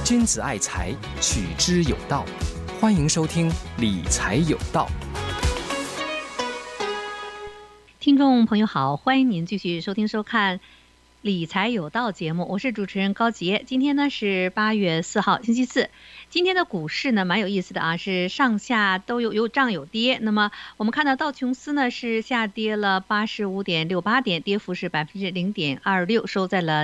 君子爱财，取之有道。欢迎收听理财有道。 听众朋友好，欢迎您继续收听收看理财有道节目，我是主持人高杰。今天呢是8月4号，星期四。今天的股市呢蛮有意思的啊，是上下都有涨有跌。那么我们看到道琼斯呢是下跌了85.68点，跌幅是0.26%，收在了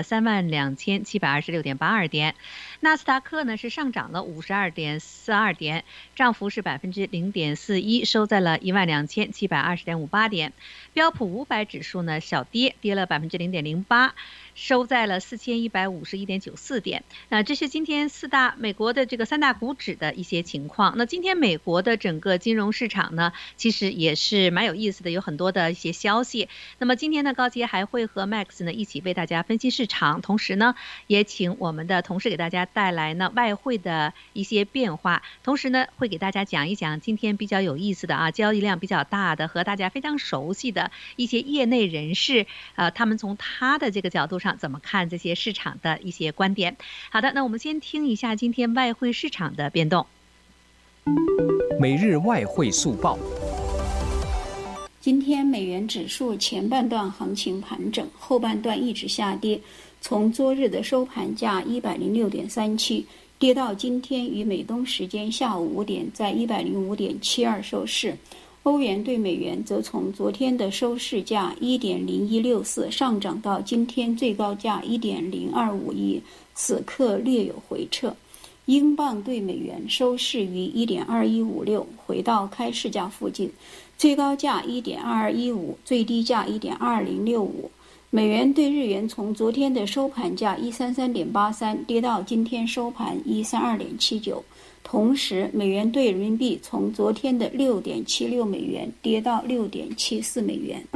32,726.82点。纳斯达克呢是上涨了52.42点，涨幅是0.41%，收在了12,720.58点。标普500指数呢小跌了0.08%。收在了4151.94点。这是今天美国的这个三大股指的一些情况。那今天美国的整个金融市场呢，其实也是蛮有意思的，有很多的一些消息。那么今天呢，高杰还会和 Max 呢一起为大家分析市场，同时呢，也请我们的同事给大家带来呢外汇的一些变化，同时呢，会给大家讲一讲今天比较有意思的啊，交易量比较大的和大家非常熟悉的一些业内人士，他们从他的这个角度上怎么看这些市场的一些观点。好的，那我们先听一下今天外汇市场的变动。 每日外汇速报。 今天美元指数前半段行情盘整，后半段一直下跌，从昨日的收盘价106.37跌到今天于美东时间下午5点在105.72收市。欧元对美元则从昨天的收市价1.0164上涨到今天最高价1.0251，此刻略有回撤。英镑对美元收市于1.2156，回到开市价附近，最高价1.2215，最低价1.2065。美元对日元从昨天的收盘价133.83跌到今天收盘132.79。同时，美元对人民币从昨天的6.76美元跌到6.74美元。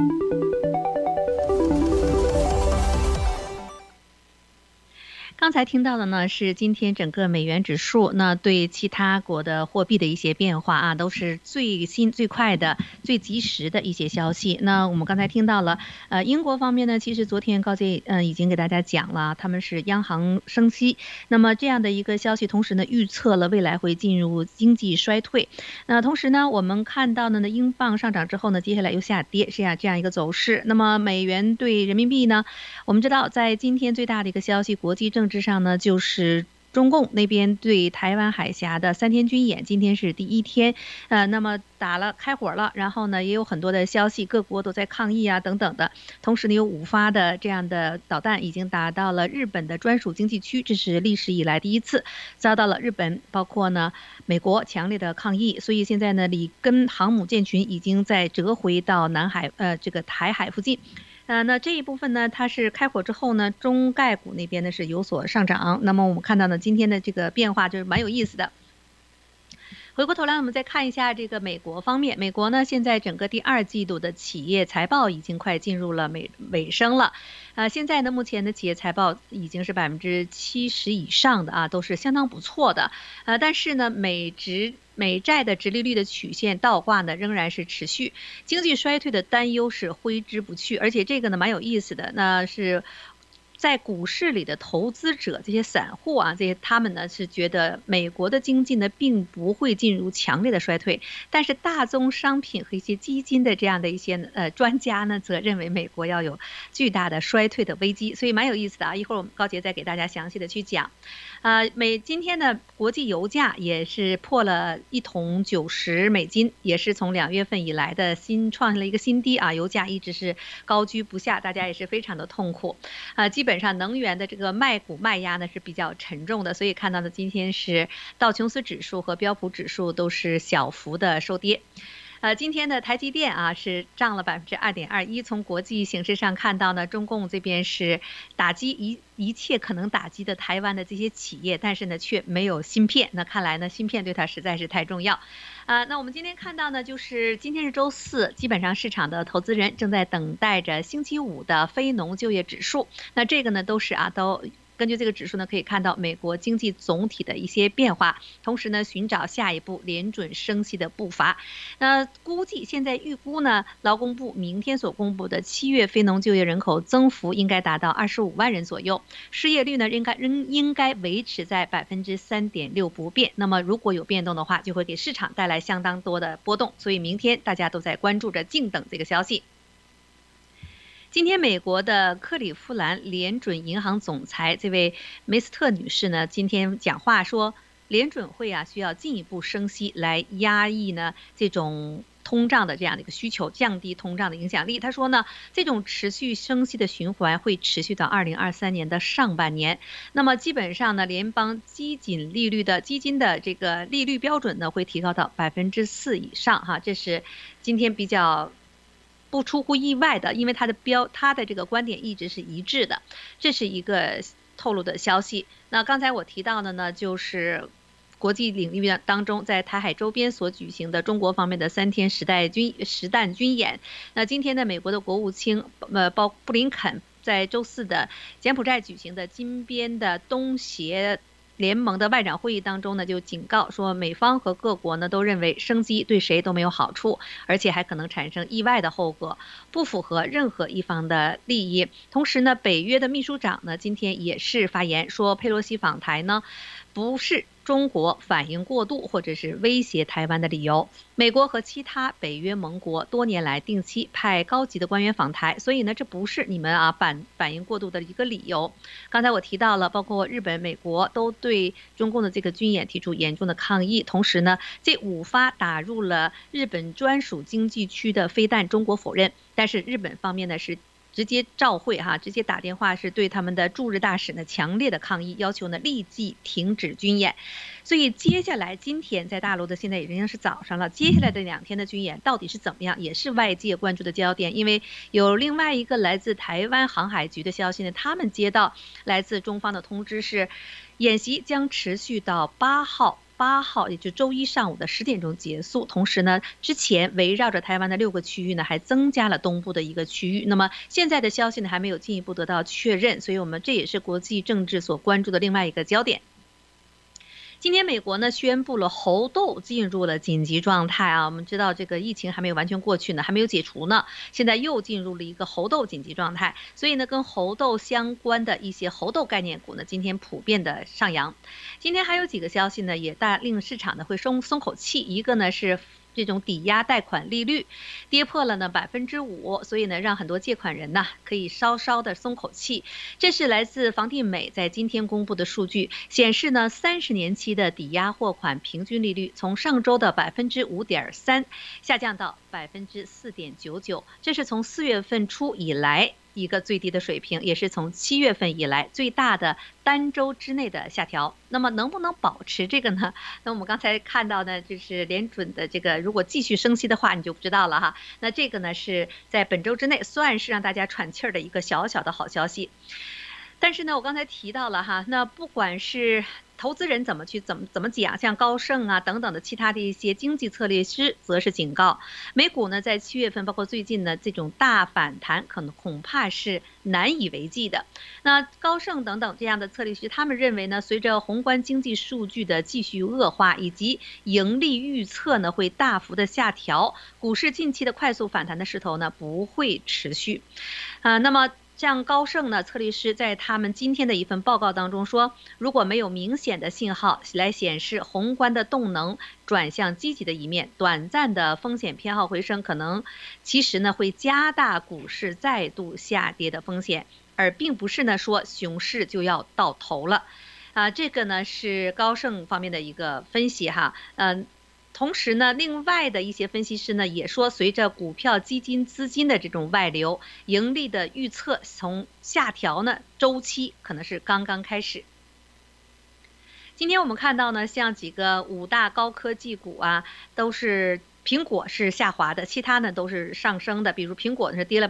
刚才听到的呢是今天整个美元指数那对其他国的货币的一些变化啊，都是最新最快的最及时的一些消息。那我们刚才听到了英国方面呢，其实昨天高杰已经给大家讲了，他们是央行升息，那么这样的一个消息，同时呢预测了未来会进入经济衰退。那同时呢我们看到呢英镑上涨之后呢，接下来又下跌，是这样一个走势。那么美元对人民币呢，我们知道在今天最大的一个消息，国际政治上呢，就是中共那边对台湾海峡的3天军演，今天是第1天，那么开火了，然后呢也有很多的消息，各国都在抗议啊等等的。同时呢有5发的这样的导弹已经打到了日本的专属经济区，这是历史以来第一次遭到了日本包括呢美国强烈的抗议。所以现在呢里根航母舰群已经在折回到这个台海附近。那这一部分呢，它是开火之后呢，中概股那边呢是有所上涨。那么我们看到呢，今天的这个变化就是蛮有意思的。回过头来，我们再看一下这个美国方面。美国呢，现在整个第2季度的企业财报已经快进入了尾声了。现在呢，目前的企业财报已经是70%以上的啊，都是相当不错的。但是呢，美债的殖利率的曲线倒挂呢，仍然是持续，经济衰退的担忧是挥之不去。而且这个呢，蛮有意思的，那是在股市里的投资者，这些散户啊，他们呢是觉得美国的经济呢并不会进入强烈的衰退，但是大宗商品和一些基金的这样的一些专家呢，则认为美国要有巨大的衰退的危机，所以蛮有意思的啊。一会儿我们高杰再给大家详细的去讲。今天的国际油价也是破了1桶90美金，也是从2月份以来的创下了一个新低啊，油价一直是高居不下，大家也是非常的痛苦。基本上能源的这个卖股卖压呢是比较沉重的，所以看到的今天是道琼斯指数和标普指数都是小幅的收跌。今天的台积电啊是涨了2.21%。从国际形势上看到呢，中共这边是打击一切可能打击的台湾的这些企业，但是呢却没有芯片。那看来呢芯片对它实在是太重要。那我们今天看到呢，就是今天是周4，基本上市场的投资人正在等待着星期5的非农就业指数。那这个呢都是都根据这个指数呢，可以看到美国经济总体的一些变化，同时呢，寻找下一步联准升息的步伐。那现在预估呢，劳工部明天所公布的7月非农就业人口增幅应该达到25万人左右，失业率呢应该维持在3.6%不变。那么如果有变动的话，就会给市场带来相当多的波动，所以明天大家都在关注着，静等这个消息。今天，美国的克利夫兰联准银行总裁这位梅斯特女士呢，今天讲话说，联准会需要进一步升息来压抑呢这种通胀的这样的一个需求，降低通胀的影响力。她说呢，这种持续升息的循环会持续到2023年的上半年。那么基本上呢，联邦基金的这个利率标准呢会提高到4%以上哈，这是今天比较不出乎意外的，因为他的这个观点一直是一致的，这是一个透露的消息。那刚才我提到的呢，就是国际领域当中，在台海周边所举行的中国方面的3天实弹军演。那今天呢，美国的国务卿布林肯在周4的柬埔寨举行的金边的东协联盟的外长会议当中呢，就警告说，美方和各国呢都认为升级对谁都没有好处，而且还可能产生意外的后果，不符合任何一方的利益。同时呢，北约的秘书长呢今天也是发言说，佩洛西访台呢不是中国反应过度或者是威胁台湾的理由。美国和其他北约盟国多年来定期派高级的官员访台，所以呢，这不是你们反应过度的一个理由。刚才我提到了，包括日本、美国都对中共的这个军演提出严重的抗议。同时呢，这5发打入了日本专属经济区的飞弹，中国否认，但是日本方面呢是直接召会直接打电话是对他们的驻日大使呢强烈的抗议，要求呢立即停止军演。所以接下来今天在大陆的现在已经是早上了，接下来的2天的军演到底是怎么样，也是外界关注的焦点。因为有另外一个来自台湾航海局的消息呢，他们接到来自中方的通知是，演习将持续到8号，也就周一上午的10点钟结束。同时呢，之前围绕着台湾的6个区域呢，还增加了东部的一个区域。那么现在的消息呢，还没有进一步得到确认，所以我们这也是国际政治所关注的另外一个焦点。今天美国呢宣布了猴痘进入了紧急状态我们知道这个疫情还没有完全过去呢，还没有解除呢，现在又进入了一个猴痘紧急状态。所以呢，跟猴痘相关的一些猴痘概念股呢，今天普遍的上扬。今天还有几个消息呢，也令市场呢会松口气。一个呢是这种抵押贷款利率跌破了呢5%，所以呢让很多借款人呢可以稍稍的松口气。这是来自房地美在今天公布的数据，显示呢30年期的抵押货款平均利率从上周的5.3%下降到4.99%，这是从4月份初以来一个最低的水平，也是从7月份以来最大的单周之内的下调。那么能不能保持这个呢？那我们刚才看到呢，就是联准的这个如果继续升息的话，你就不知道了哈。那这个呢是在本周之内算是让大家喘气儿的一个小小的好消息。但是呢，我刚才提到了哈，那不管是投资人怎么讲，像高盛等等的其他的一些经济策略师则是警告，美股呢在7月份包括最近呢这种大反弹恐怕是难以为继的。那高盛等等这样的策略师他们认为呢，随着宏观经济数据的继续恶化以及盈利预测呢会大幅的下调，股市近期的快速反弹的势头呢不会持续。那么像高盛呢，策略师在他们今天的一份报告当中说，如果没有明显的信号来显示宏观的动能转向积极的一面，短暂的风险偏好回升其实呢会加大股市再度下跌的风险，而并不是呢说熊市就要到头了。这个呢是高盛方面的一个分析哈。同时呢，另外的一些分析师呢也说，随着股票基金资金的这种外流，盈利的预测从下调呢周期可能是刚刚开始。今天我们看到呢，像几个5大高科技股都是苹果是下滑的，其他呢都是上升的。比如苹果是跌了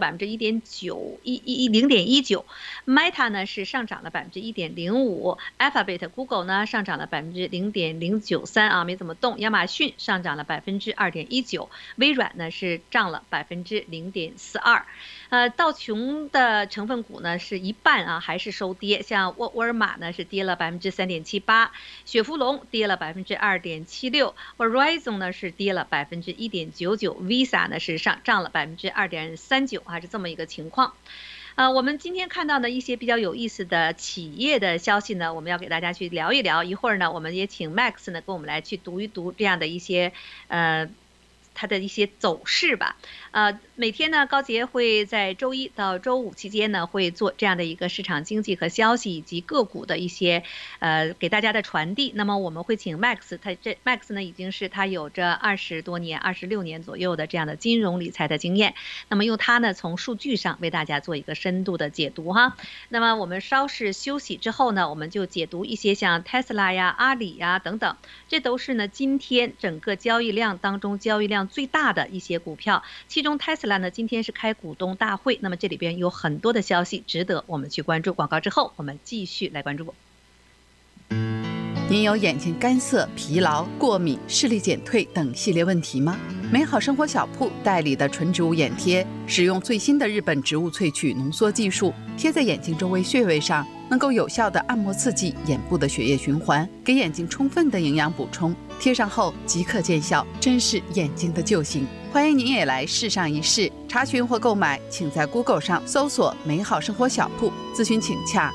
0.19%，Meta 呢是上涨了1.05%，Alphabet Google 呢上涨了0.093%啊，没怎么动。亚马逊上涨了2.19%，微软呢是涨了0.42%。道琼的成分股呢是一半啊，还是收跌，像沃尔玛呢是跌了3.78%，雪佛龙跌了2.76%，Verizon 呢是跌了1.99%，Visa 呢是涨了2.39%，还是这么一个情况。我们今天看到的一些比较有意思的企业的消息呢，我们要给大家去聊一聊。一会儿呢，我们也请 Max 呢跟我们来去读一读这样的一些它的一些走势吧。每天呢，高杰会在周一到周五期间呢，会做这样的一个市场经济和消息以及个股的一些给大家的传递。那么我们会请 Max， Max 呢已经是他有着20多年、26年左右的这样的金融理财的经验。那么用他呢从数据上为大家做一个深度的解读哈。那么我们稍事休息之后呢，我们就解读一些像 Tesla 呀、阿里呀等等，这都是呢今天整个交易量当中交易量最大的一些股票。其中 Tesla 呢今天是开股东大会，那么这里边有很多的消息值得我们去关注。广告之后我们继续来关注。 您有眼睛干涩、疲劳、过敏、视力减退等系列问题吗？美好生活小铺代理的纯植物眼贴，使用最新的日本植物萃取浓缩技术，贴在眼睛周围穴位上，能够有效的按摩刺激眼部的血液循环，给眼睛充分的营养补充。贴上后即刻见效，真是眼睛的救星。欢迎您也来试上一试。查询或购买，请在 Google 上搜索“美好生活小铺”，咨询请洽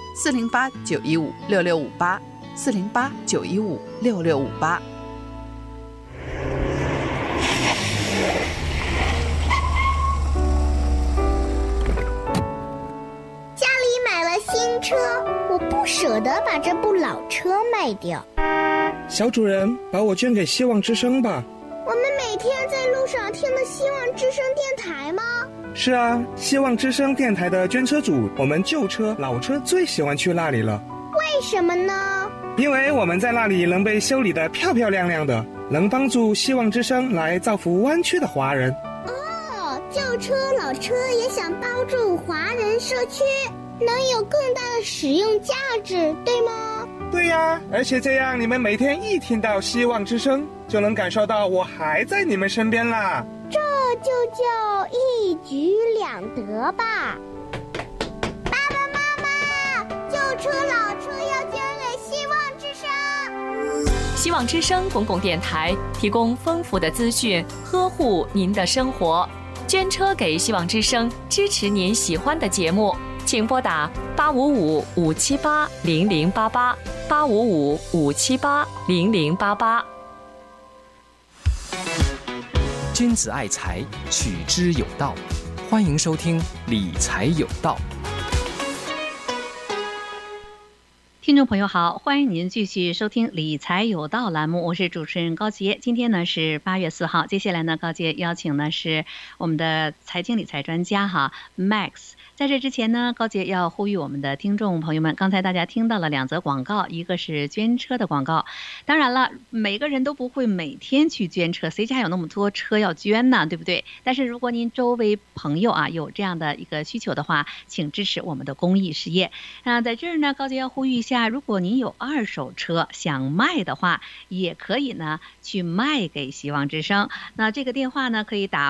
408-915-6658，408-915-6658。 家里买了新车，我不舍得把这部老车卖掉。 小主人，把我捐给希望之声吧。 我们每天在路上听的希望之声电台吗？ 是啊，希望之声电台的捐车主，我们旧车、老车最喜欢去那里了。 为什么呢？ 因为我们在那里能被修理得漂漂亮亮的，能帮助希望之声来造福湾区的华人。 哦，旧车、老车也想帮助华人社区，能有更大的使用价值，对吗？ 对呀，而且这样你们每天一听到希望之声，就能感受到我还在你们身边啦。 这就叫一举两得吧。爸爸妈妈，旧车老车要捐给希望之声。 希望之声公共电台提供丰富的资讯，呵护您的生活。捐车给希望之声，支持您喜欢的节目，请拨打855-578-0088，855-578-0088。 君子爱财，取之有道。欢迎收听理财有道。 听众朋友好，欢迎您继续收听理财有道栏目，我是主持人高杰。今天呢是8月4号，接下来呢高杰邀请呢是我们的财经理财专家Max。在这之前呢，高杰要呼吁我们的听众朋友们，刚才大家听到了2则广告，一个是捐车的广告。当然了，每个人都不会每天去捐车，谁家有那么多车要捐呢，对不对？但是如果您周围朋友有这样的一个需求的话，请支持我们的公益事业。在这儿呢，高杰要呼吁一下，如果您有2手车想卖的话，也可以呢去卖给希望之声。那这个电话呢可以打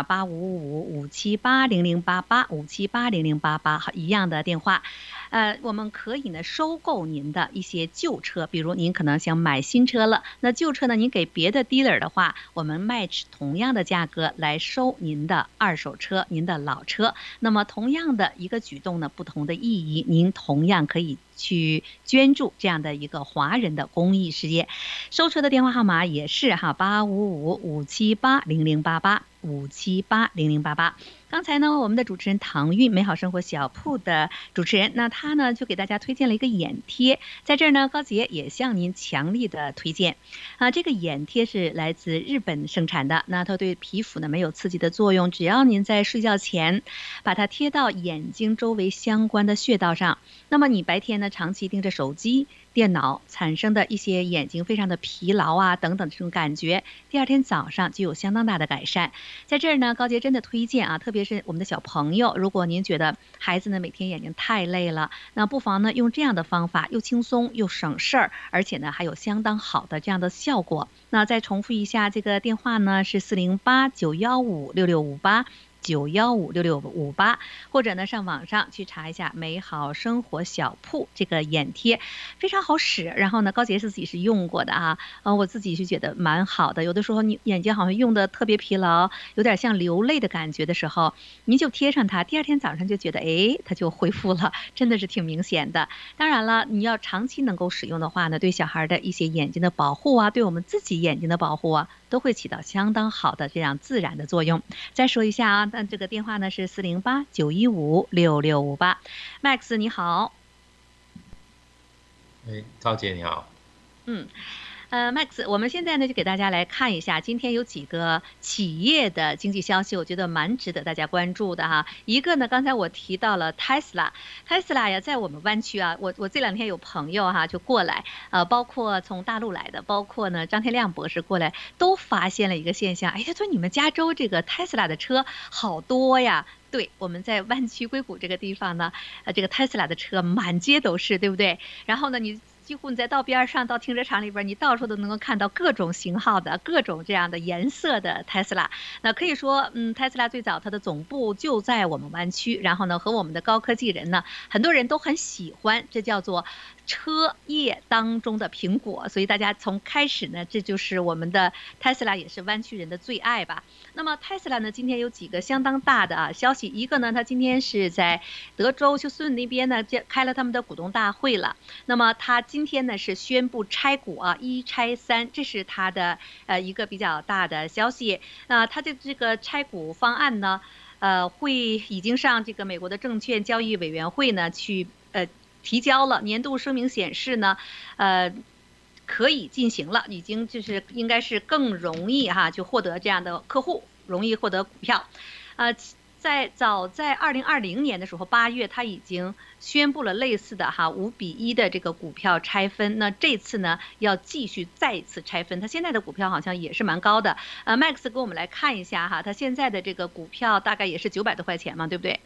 855-578-0088，578-0088。一样的电话，我们可以呢收购您的一些旧车，比如您可能想买新车了，那旧车呢您给别的 dealer 的话，我们match同样的价格来收您的2手车、您的老车。那么同样的一个举动呢，不同的意义，您同样可以去捐助这样的一个华人的公益事业。收车的电话号码也是855-578-0088，578-0088。 刚才呢，我们的主持人唐韵，美好生活小铺的主持人，那他呢就给大家推荐了一个眼贴，在这儿呢，高杰也向您强力的推荐啊，这个眼贴是来自日本生产的，那它对皮肤呢没有刺激的作用，只要您在睡觉前把它贴到眼睛周围相关的穴道上，那么你白天呢长期盯着手机、电脑产生的一些眼睛非常的疲劳啊等等这种感觉，第二天早上就有相当大的改善。在这儿呢，高杰真的推荐啊，特别是我们的小朋友，如果您觉得孩子呢每天眼睛太累了，那不妨呢用这样的方法，又轻松又省事儿，而且呢还有相当好的这样的效果。那再重复一下，这个电话呢是408-915-6658。915-6658，或者呢上网上去查一下美好生活小铺这个眼贴，非常好使。然后呢，高杰自己是用过的啊，我自己是觉得蛮好的。有的时候你眼睛好像用的特别疲劳，有点像流泪的感觉的时候，您就贴上它，第二天早上就觉得它就恢复了，真的是挺明显的。当然了，你要长期能够使用的话呢，对小孩的一些眼睛的保护啊，对我们自己眼睛的保护啊，都会起到相当好的这样自然的作用。再说一下啊，那这个电话呢是408-915-6658。Max 你好。 高姐你好。 Max， 我们现在呢就给大家来看一下，今天有几个企业的经济消息，我觉得蛮值得大家关注的哈。一个呢，刚才我提到了 Tesla 呀，在我们湾区啊，我这2天有朋友哈就过来，包括从大陆来的，包括呢张天亮博士过来，都发现了一个现象，他说你们加州这个 Tesla 的车好多呀。对，我们在湾区硅谷这个地方呢，这个 Tesla 的车满街都是，对不对？然后呢，几乎你在道边上到停车场里边，你到处都能够看到各种型号的、各种这样的颜色的 Tesla。那可以说，Tesla 最早它的总部就在我们湾区，然后呢，和我们的高科技人呢，很多人都很喜欢，这叫做车业当中的苹果。所以大家从开始呢，这就是我们的 Tesla， 也是湾区人的最爱吧。那么 Tesla 呢，今天有几个相当大的消息，一个呢，它今天是在德州休斯顿那边呢，开了他们的股东大会了。那么它今天呢是宣布拆股啊，1拆3，这是它的一个比较大的消息。它的这个拆股方案呢，已经上这个美国的证券交易委员会呢去提交了，年度声明显示呢，可以进行了，已经就是应该是更容易哈，就获得这样的客户，容易获得股票。早在2020年的时候，8月他已经宣布了类似的5:1的这个股票拆分。那这次呢，要继续再一次拆分。他现在的股票好像也是蛮高的。Max 给我们来看一下哈，他现在的这个股票大概也是900多块钱嘛，对不对？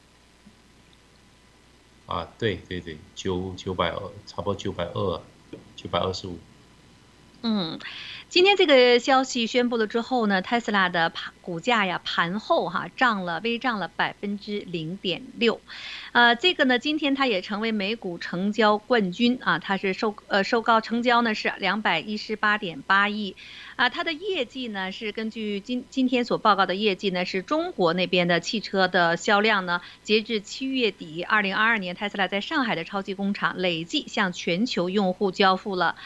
对，900，差不多920，925。 今天这个消息宣布了之后呢，特斯拉的股价呀盘后微涨了0.6%。这个呢，今天它也成为美股成交冠军啊，它是收高成交呢是218.8亿。它的业绩呢是根据今天所报告的业绩呢，是中国那边的汽车的销量呢，截至7月底，2022年特斯拉在上海的超级工厂累计向全球用户交付了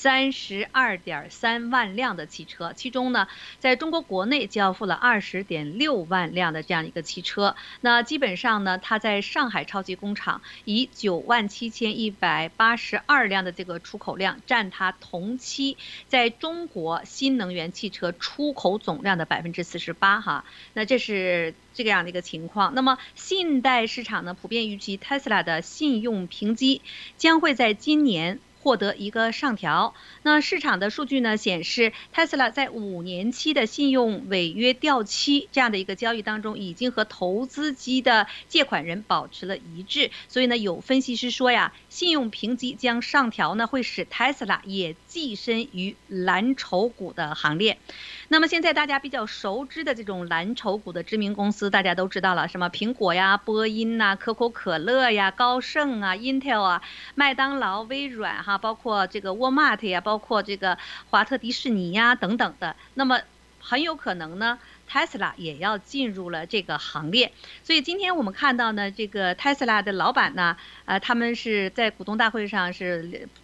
32.3万辆的汽车，其中呢，在中国国内交付了20.6万辆的这样一个汽车。那基本上呢，它在上海超级工厂以97182辆的这个出口量，占它同期在中国新能源汽车出口总量的48%哈。那这是这个样的一个情况。那么信贷市场呢，普遍预期特斯拉的信用评级将会在今年获得一个上调。那市场的数据呢显示，特斯拉在5年期的信用违约掉期这样的一个交易当中，已经和投资机的借款人保持了一致。所以呢，有分析师说呀，信用评级将上调呢，会使特斯拉也跻身于蓝筹股的行列。那么现在大家比较熟知的这种蓝筹股的知名公司，大家都知道了，什么苹果呀、波音呐、可口可乐呀、高盛啊、Intel 啊、麦当劳、微软包括这个沃尔玛呀，包括这个华特迪士尼呀等等的。那么很有可能呢，特斯拉也要进入了这个行列。所以今天我们看到呢，这个特斯拉的老板呢，他们是在股东大会上是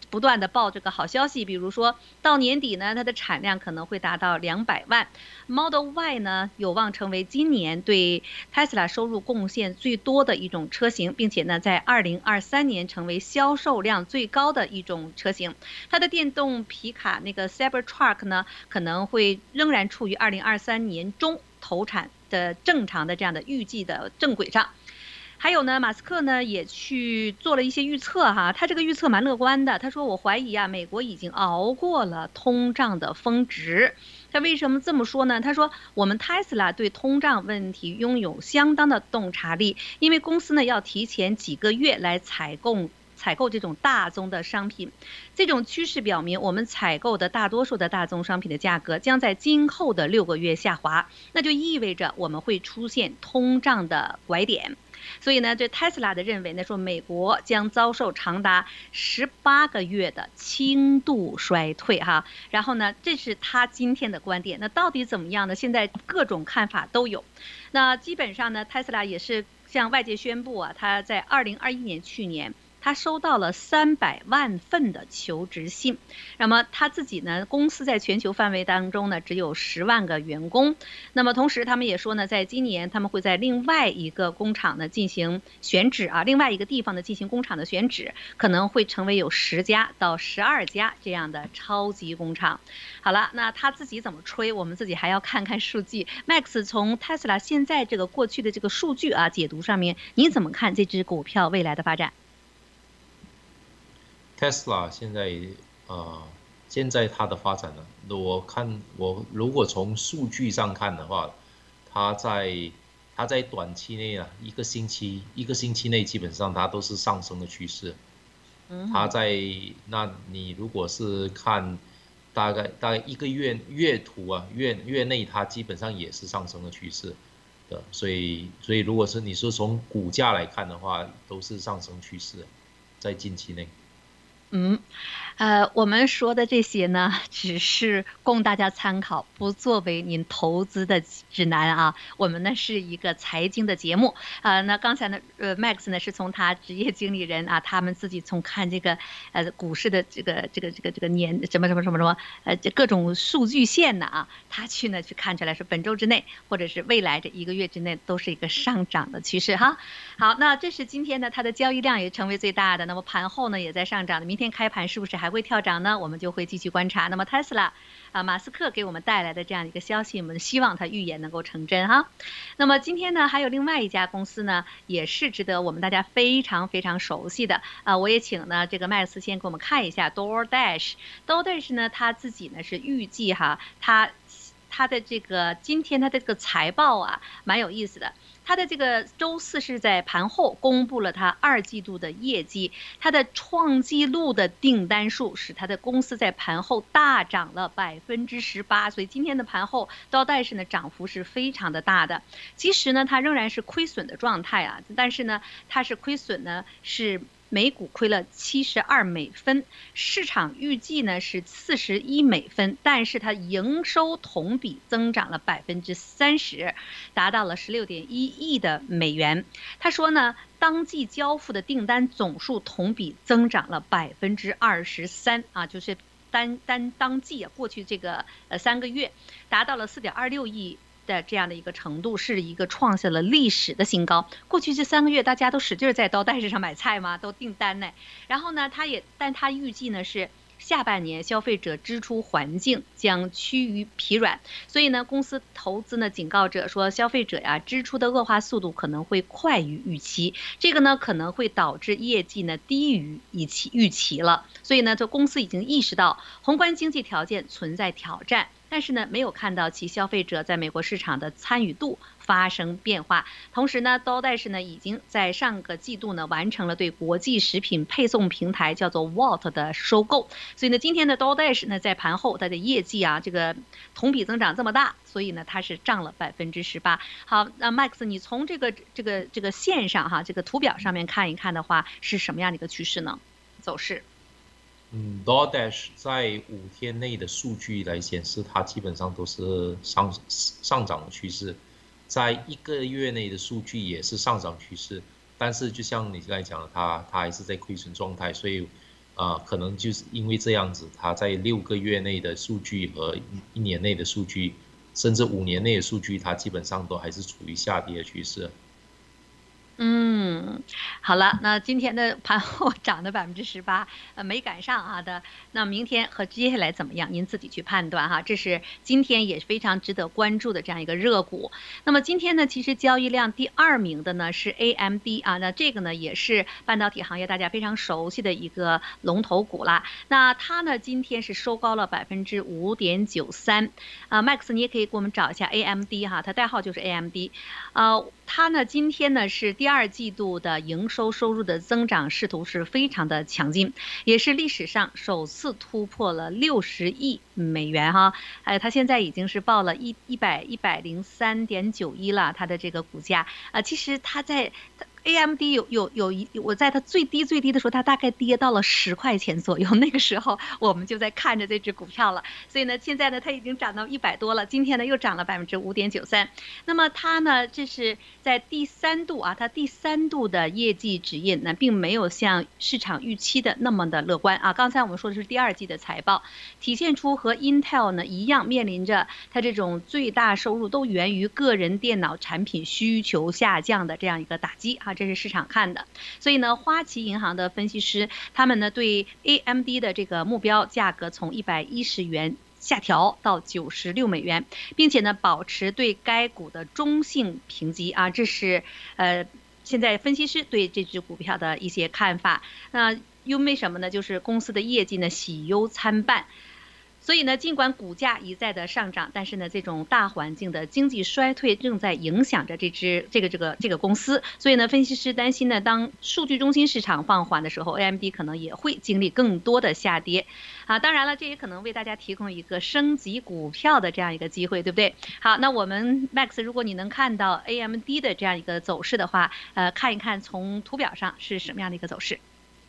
不断的报这个好消息，比如说到年底呢，它的产量可能会达到200万。Model Y 呢，有望成为今年对 Tesla 收入贡献最多的一种车型，并且呢，在2023年成为销售量最高的一种车型。它的电动皮卡那个 Cybertruck 呢，可能会仍然处于2023年中投产的正常的这样的预计的正轨上。还有呢，马斯克呢也去做了一些预测哈，他这个预测蛮乐观的。他说我怀疑啊，美国已经熬过了通胀的峰值。他为什么这么说呢？他说我们 Tesla 对通胀问题拥有相当的洞察力，因为公司呢要提前几个月来采购这种大宗的商品。这种趋势表明，我们采购的大多数的大宗商品的价格将在今后的6个月下滑，那就意味着我们会出现通胀的拐点。所以呢，这 Tesla 的认为呢，说美国将遭受长达18个月的轻度衰退哈。然后呢，这是他今天的观点。那到底怎么样呢？现在各种看法都有。那基本上呢 ，Tesla 也是向外界宣布啊，他在2021年去年，他收到了300万份的求职信。那么他自己呢，公司在全球范围当中呢，只有10万个员工。那么同时他们也说呢，在今年他们会在另外一个工厂呢进行选址啊，另外一个地方呢进行工厂的选址，可能会成为有10家到12家这样的超级工厂。好了，那他自己怎么吹，我们自己还要看看数据。Max 从 Tesla 现在这个过去的这个数据啊解读上面，你怎么看这只股票未来的发展 ？Tesla 现在它的发展呢，我如果从数据上看的话，它在短期内啊，一个星期内基本上它都是上升的趋势。那你如果是看大概一个月图啊，月内它基本上也是上升的趋势的，所以如果是你说从股价来看的话，都是上升趋势，在近期内。 我们说的这些呢，只是供大家参考，不作为您投资的指南啊。我们呢是一个财经的节目那刚才呢，Max 呢是从他职业经理人啊，他们自己从看这个股市的这个年什么这各种数据线呢啊，他去看出来是本周之内或者是未来这1个月之内都是一个上涨的趋势哈。好，那这是今天呢它的交易量也成为最大的，那么盘后呢也在上涨的，明天开盘是不是还会跳涨呢？我们就会继续观察。那么 Tesla 马斯克给我们带来的这样一个消息，我们希望他预言能够成真哈。那么今天呢，还有另外一家公司呢，也是值得我们大家非常非常熟悉的我也请呢这个麦斯先给我们看一下 DoorDash 呢，他自己呢是预计哈，他的这个今天他的这个财报啊，蛮有意思的。他的这个周4是在盘后公布了他2季度的业绩，他的创纪录的订单数使他的公司在盘后大涨了18%，所以今天的盘后DoorDash呢涨幅是非常的大的。其实呢，它仍然是亏损的状态啊，但是呢，它是亏损呢是每股亏了72美分，市场预计呢是41美分，但是它营收同比增长了30%，达到了16.1亿的美元。他说呢，当季交付的订单总数同比增长了23%啊，就是当季啊，过去这个3个月达到了4.26亿。的这样的一个程度，是一个创下了历史的新高。过去这3个月，大家都使劲在DoorDash上买菜嘛，都订单呢。然后呢，但他预计呢是下半年消费者支出环境将趋于疲软，所以呢，公司投资呢警告者说，消费者呀支出的恶化速度可能会快于预期，这个呢可能会导致业绩呢低于预期了。所以呢，这公司已经意识到宏观经济条件存在挑战。但是呢，没有看到其消费者在美国市场的参与度发生变化。同时呢，DoorDash呢已经在上个季度呢完成了对国际食品配送平台叫做 Wolt 的收购。所以呢，今天的 DoorDash呢在盘后它的业绩啊这个同比增长这么大，所以呢它是涨了18%。好，那 Max 你从这个线上哈，这个图表上面看一看的话，是什么样的一个趋势呢？走势？ DoorDash 在5天内的数据来显示，它基本上都是上涨的趋势，在1个月内的数据也是上涨趋势，但是就像你刚才讲的，它还是在亏损状态，所以可能就是因为这样子，它在6个月内的数据和1年内的数据，甚至5年内的数据，它基本上都还是处于下跌的趋势。 好了，那今天的盘后涨的18%，没赶上啊的，那明天和接下来怎么样，您自己去判断哈。这是今天也非常值得关注的这样一个热股。那么今天呢，其实交易量第2名的呢是 AMD 啊，那这个呢也是半导体行业大家非常熟悉的一个龙头股啦。那它呢今天是收高了5.93%，Max 你也可以给我们找一下 AMD 哈，它代号就是 AMD，它呢今天呢是第2季度的营收收入的增长势头是非常的强劲，也是历史上首次突破了60亿美元哈，它现在已经是报了103.91了，它的这个股价其实它在AMD 我在它最低的时候，它大概跌到了10块钱左右，那个时候我们就在看着这只股票了。所以呢，现在呢它已经涨到100多了，今天呢又涨了5.93%。那么它呢，这是在第3度啊，它第3度的业绩指引呢，并没有像市场预期的那么的乐观啊。刚才我们说的是第2季的财报，体现出和 Intel 呢一样，面临着它这种最大收入都源于个人电脑产品需求下降的这样一个打击啊。这是市场看的，所以呢，花旗银行的分析师他们呢对 AMD 的这个目标价格从110元下调到96美元，并且呢保持对该股的中性评级啊，这是现在分析师对这只股票的一些看法。那因为什么呢？就是公司的业绩呢喜忧参半。所以呢，尽管股价一再的上涨，但是呢，这种大环境的经济衰退正在影响着这个公司。所以呢，分析师担心呢，当数据中心市场放缓的时候 ，AMD 可能也会经历更多的下跌。当然了，这也可能为大家提供一个升级股票的这样一个机会，对不对？好，那我们 Max， 如果你能看到 AMD 的这样一个走势的话，看一看从图表上是什么样的一个走势。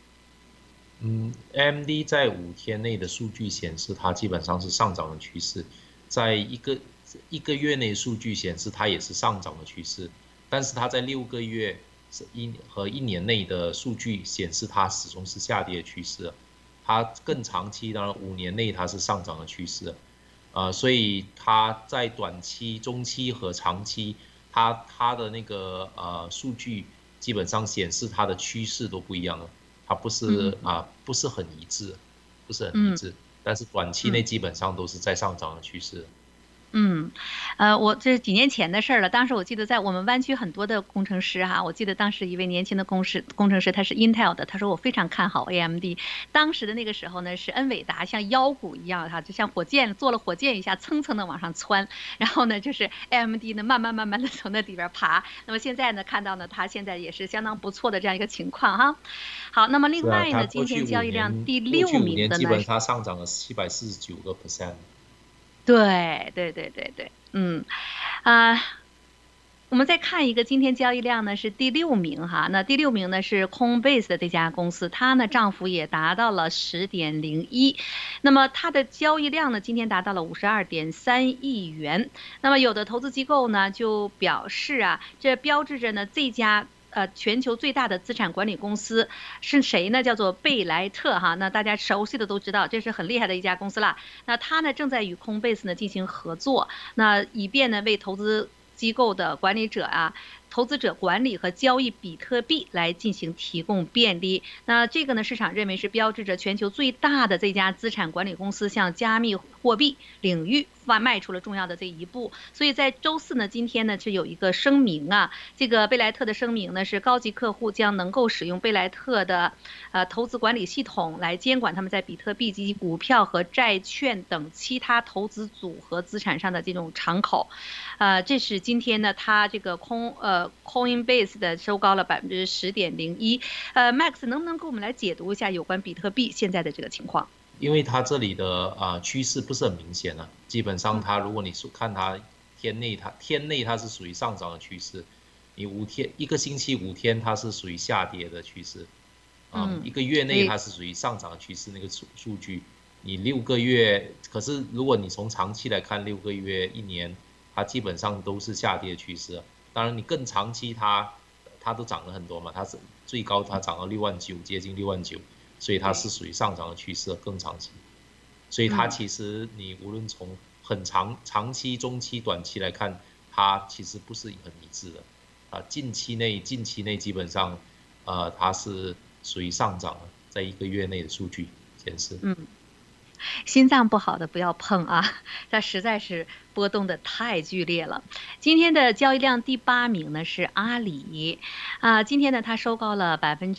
AMD 在5天内的数据显示，它基本上是上涨的趋势，在一个月内数据显示它也是上涨的趋势，但是它在6个月和1年内的数据显示它始终是下跌的趋势，它更长期当然5年内它是上涨的趋势，所以它在短期、中期和长期，它的那个数据基本上显示它的趋势都不一样了。它不是很一致，但是短期内基本上都是在上涨的趋势。 我这是几年前的事了。当时我记得在我们湾区很多的工程师哈，我记得当时一位年轻的工程师，他是 Intel 的，他说我非常看好 AMD。当时的那个时候呢，是恩伟达像妖股一样哈，就像坐了火箭一下，蹭蹭的往上窜。然后呢，就是 AMD 呢慢慢的从那里边爬。那么现在呢，看到呢，它现在也是相当不错的这样一个情况哈。好，那么另外呢，今天交易量第6名的呢， 基本它上涨了749%。 对，我们再看一个，今天交易量呢是第6名哈，那第6名呢是 Coinbase 的这家公司，它呢涨幅也达到了10.01%，那么它的交易量呢今天达到了52.3亿元，那么有的投资机构呢就表示啊，这标志着呢这家全球最大的资产管理公司是谁呢？叫做贝莱特哈。那大家熟悉的都知道，这是很厉害的一家公司啦。那它呢正在与 Coinbase 呢进行合作，那以便呢为投资机构的管理者投资者管理和交易比特币来进行提供便利。那这个呢，市场认为是标志着全球最大的这家资产管理公司向加密货币领域迈出了重要的这一步。所以在周四呢，今天呢是有一个声明啊，这个贝莱特的声明呢是高级客户将能够使用贝莱特的投资管理系统来监管他们在比特币及股票和债券等其他投资组合资产上的这种敞口。这是今天呢，它这个Coinbase 的收高了10.01%。Max 能不能给我们来解读一下有关比特币现在的这个情况？ 因为它这里的趋势不是很明显基本上它如果你看它天内它是属于上涨的趋势，你一个星期5天它是属于下跌的趋势，一个月内它是属于上涨的趋势那个数据，你6个月，可是如果你从长期来看6个月1年，它基本上都是下跌的趋势。当然你更长期它都涨了很多嘛，它是最高它涨到69000，接近69000， 所以它是属于上涨的趋势更长期。所以它其实你无论从很长期、中期、短期来看，它其实不是很一致的。近期内基本上，它是属于上涨的，在1个月内的数据显示。 心脏不好的不要碰啊，它实在是波动的太剧烈了。今天的交易量第8名呢是阿里，今天呢它收高了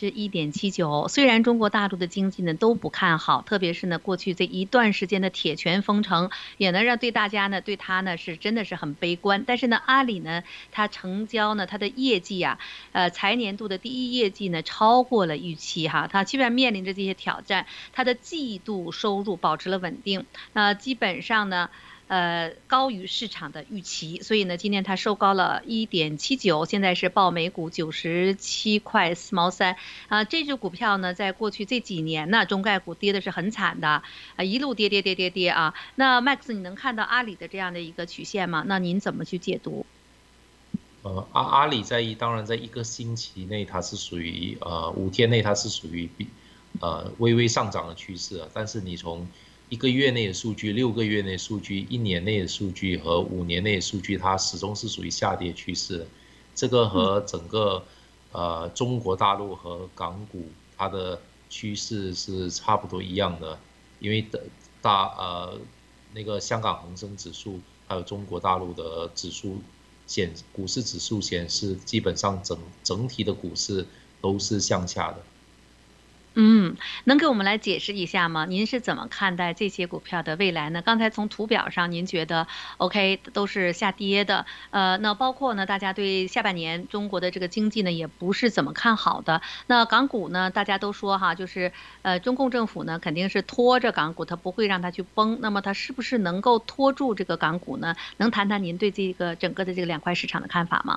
1.79%。虽然中国大陆的经济呢都不看好，特别是呢过去这一段时间的铁拳封城，也能让大家呢对它呢是真的是很悲观。但是呢阿里呢它成交呢它的业绩啊，财年度的第一业绩呢超过了预期哈，它虽然面临着这些挑战，它的季度收入保持了稳定，基本上呢高于市场的预期，所以呢今天它收高了1.79，现在是报每股97块4毛3。这只股票呢在过去这几年呢中概股跌的是很惨的，一路跌啊。那 Max 你能看到阿里的这样的一个曲线吗？那您怎么去解读？ 阿里当然在1个星期内它是属于5天内它是属于微微上涨的趋势啊，但是你从1个月内的数据、6个月内的数据、1年内的数据和5年内的数据，它始终是属于下跌趋势。这个和整个中国大陆和港股它的趋势是差不多一样的，因为那个香港恒生指数还有中国大陆的股市指数显示，基本上整体的股市都是向下的。 能给我们来解释一下吗？您是怎么看待这些股票的未来呢？刚才从图表上您觉得 OK 都是下跌的，那包括呢大家对下半年中国的这个经济呢也不是怎么看好的。那港股呢大家都说哈，就是中共政府呢肯定是拖着港股，它不会让它去崩，那么它是不是能够拖住这个港股呢？能谈谈您对这个整个的这个2块市场的看法吗？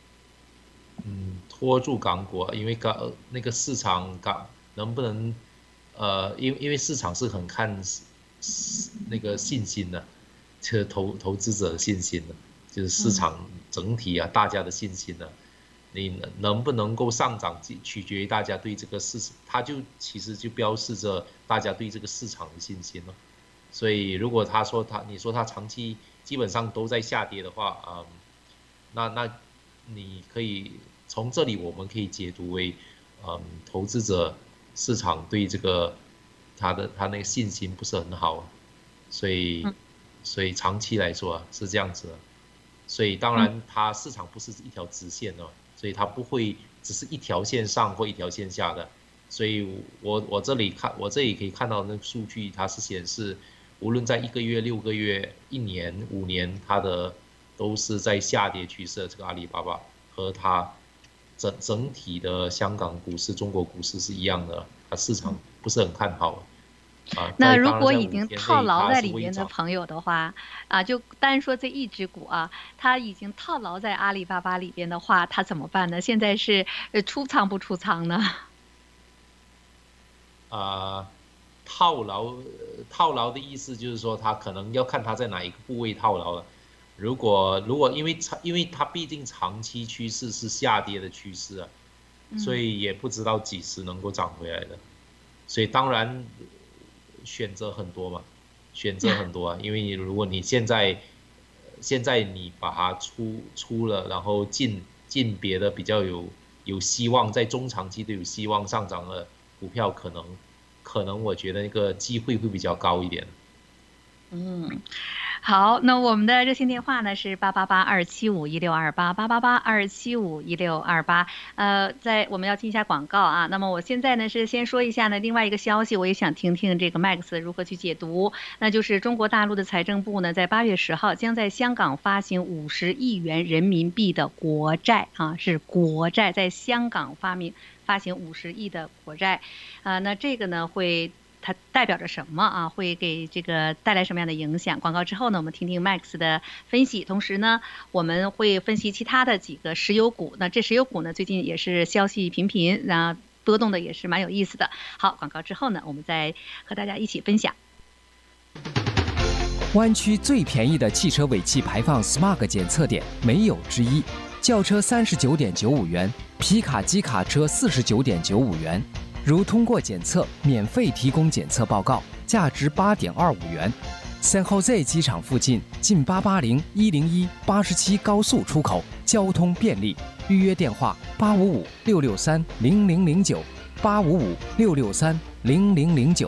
拖住港股，因为那个市场能不能因为市场是很看那个信心的，就是投资者的信心的，就是市场整体啊大家的信心的，你能不能够上涨取决于大家对这个市场，它其实就标示着大家对这个市场的信心了。所以如果你说它长期基本上都在下跌的话，那你可以从这里我们可以解读为投资者市场对这个他那个信心不是很好，所以长期来说是这样子的。所以当然它市场不是一条直线的，所以它不会只是一条线上或一条线下的。所以我这里可以看到那个数据，它是显示无论在1个月、6个月、1年、5年，它的都是在下跌趋势的。这个阿里巴巴和它整体的香港股市、中国股市是一样的，它市场不是很看好。 那如果已经套牢在里面的朋友的话，就单说这一只股啊，他已经套牢在阿里巴巴里边的话，他怎么办呢？现在是出仓不出仓呢？ 套牢的意思就是说，他可能要看他在哪一个部位套牢了。如果因为它毕竟长期趋势是下跌的趋势啊，所以也不知道几时能够涨回来的。所以当然选择很多嘛，因为如果你现在你把它出了，然后进别的比较有希望，在中长期都有希望上涨的股票，可能我觉得那个机会会比较高一点。 好，那我们的热线电话呢是888-275-1628，888-275-1628。我们要进一下广告啊。那么我现在呢是先说一下呢另外一个消息，我也想听听这个 Max 如何去解读。那就是中国大陆的财政部呢在8月10号将在香港发行50亿元人民币的国债啊，是国债，在香港发行50亿的国债那这个呢它代表着什么啊？会给这个带来什么样的影响？广告之后呢，我们听听 Max 的分析。同时呢，我们会分析其他的几个石油股。那这石油股呢，最近也是消息频频，然后波动的也是蛮有意思的。好，广告之后呢，我们再和大家一起分享。 湾区最便宜的汽车尾气排放 Smog 检测点没有之一，轿车39.95元，皮卡机卡车49.95元。 如通过检测，免费提供检测报告，价值8.25元。San Jose 机场附近，近880-101-87高速出口，交通便利。预约电话855-663-0009，855-663-0009。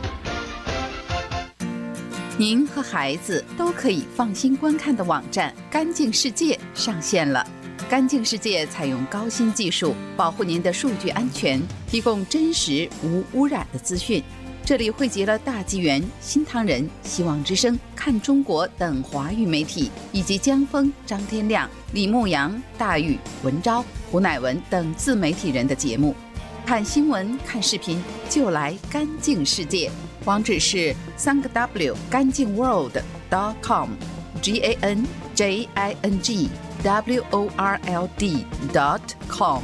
您和孩子都可以放心观看的网站“干净世界”上线了。干净世界采用高新技术，保护您的数据安全，提供真实无污染的资讯。这里汇集了大纪元、新唐人、希望之声、看中国等华语媒体，以及江峰、张天亮、李牧阳、大宇、文昭、胡乃文等自媒体人的节目。看新闻、看视频就来干净世界，网址是3W 干净 world.com GANJINGWORLD.com。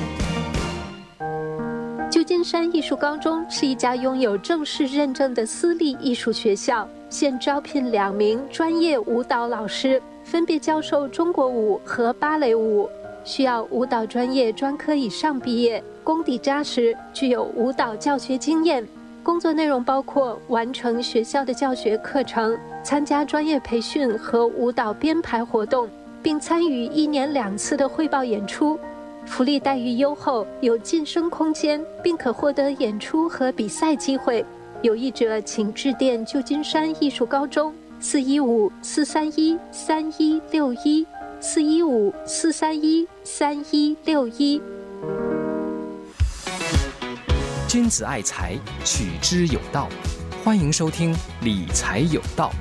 旧金山艺术高中是一家拥有正式认证的私立艺术学校，现招聘2名专业舞蹈老师，分别教授中国舞和芭蕾舞。需要舞蹈专业专科以上毕业，功底扎实，具有舞蹈教学经验。工作内容包括完成学校的教学课程，参加专业培训和舞蹈编排活动，并参与1年2次的汇报演出。福利待遇优厚，有晋升空间，并可获得演出和比赛机会。有意者请致电旧金山艺术高中415-431-3161，415-431-3161。 君子爱财，取之有道。欢迎收听理财有道。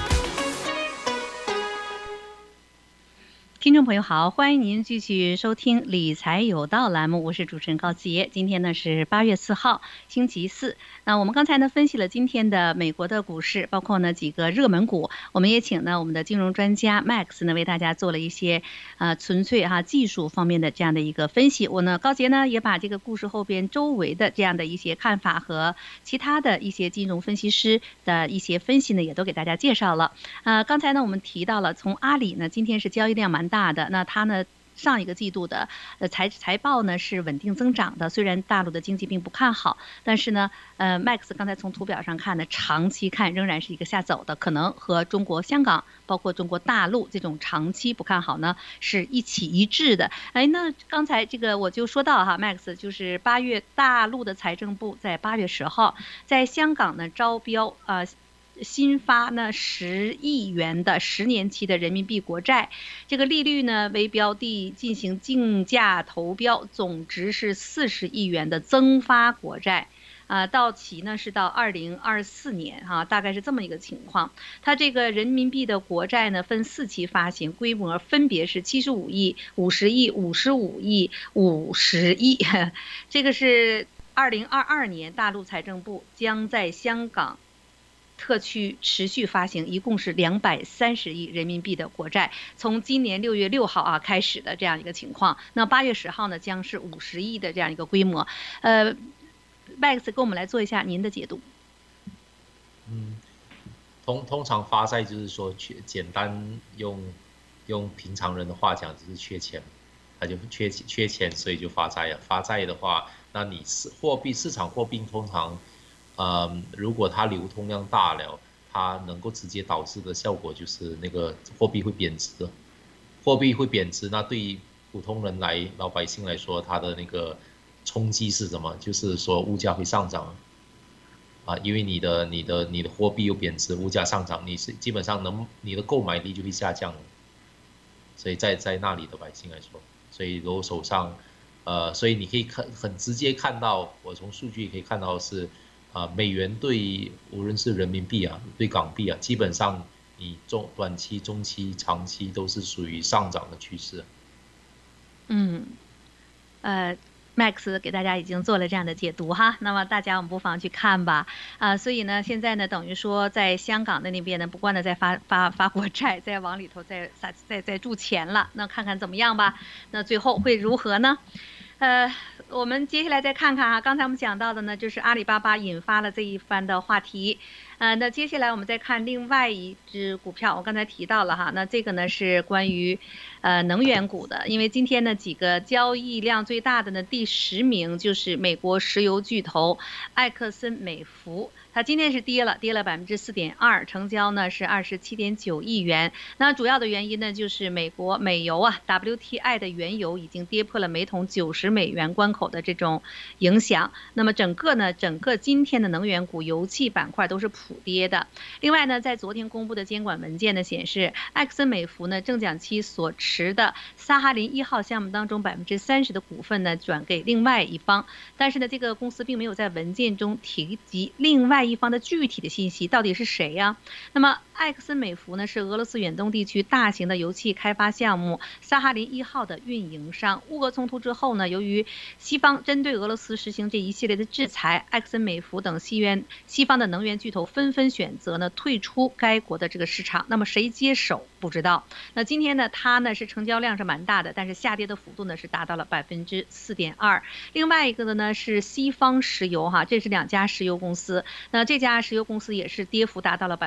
听众朋友好，欢迎您继续收听理财有道栏目，我是主持人高杰。今天呢是8月4号星期四。那我们刚才呢分析了今天的美国的股市，包括呢几个热门股，我们也请呢我们的金融专家 Max 呢为大家做了一些纯粹技术方面的这样的一个分析。我呢高杰呢也把这个故事后边周围的这样的一些看法和其他的一些金融分析师的一些分析呢也都给大家介绍了。刚才呢我们提到了从阿里呢今天是交易量蛮大的，那它呢上一个季度的财报呢是稳定增长的，虽然大陆的经济并不看好，但是呢Max 刚才从图表上看呢，长期看仍然是一个下走的，可能和中国香港包括中国大陆这种长期不看好呢是一致的。那刚才这个我就说到Max 就是8月大陆的财政部在8月10号在香港呢招标新发呢10亿元的10年期的人民币国债，这个利率呢为标的进行竞价投标，总值是40亿元的增发国债。到期呢是到2024年大概是这么一个情况。它这个人民币的国债呢分4期发行，规模分别是75亿、50亿、55亿、50亿。这个是2022年大陆财政部将在香港特区持续发行，一共是230亿人民币的国债，从今年6月6号开始的这样一个情况。那8月10号呢将是50亿的这样一个规模。Max 跟我们来做一下您的解读。 通常发债就是说简单用平常人的话讲就是缺钱，他就缺钱，所以就发债了。发债的话，那你市场货币通常如果它流通量大了，它能够直接导致的效果就是那个货币会贬值。货币会贬值，那对于普通人老百姓来说，它的那个冲击是什么？就是说物价会上涨因为你的货币又贬值，物价上涨，你是基本上你的购买力就会下降。所以在那里的百姓来说，所以如果手上所以你可以很直接看到，我从数据可以看到是美元对无论是人民币对港币基本上你短期、中期、长期都是属于上涨的趋势。 Max 给大家已经做了这样的解读那么大家我们不妨去看吧。所以呢现在呢等于说在香港的那边呢不断的在发国债，在往里头再注钱了，那看看怎么样吧，那最后会如何呢？我们接下来再看看刚才我们讲到的呢就是阿里巴巴引发了这一番的话题。 那接下来我们再看另外一只股票，我刚才提到了哈，那这个呢是关于能源股的，因为今天呢几个交易量最大的呢第10名就是美国石油巨头埃克森美孚。它今天是跌了4.2%，成交呢是27.9亿元。那主要的原因呢，就是美国美油啊 WTI 的原油已经跌破了每桶90美元关口的这种影响。那么整个今天的能源股、油气板块都是普跌的。另外呢，在昨天公布的监管文件呢显示，埃克森美孚呢正将其所持的萨哈林1号项目当中30%的股份呢转给另外一方，但是呢，这个公司并没有在文件中提及另外一方的具体的信息到底是谁呀？那么埃克森美孚呢是俄罗斯远东地区大型的油气开发项目萨哈林1号的运营商。乌俄冲突之后呢，由于西方针对俄罗斯实行这一系列的制裁，埃克森美孚等西方的能源巨头纷纷选择呢退出该国的这个市场。那么谁接手不知道。那今天呢，它呢是成交量是蛮大的，但是下跌的幅度呢是达到了4.2%。另外一个呢是西方石油哈，这是2家石油公司。那这家石油公司也是跌幅达到了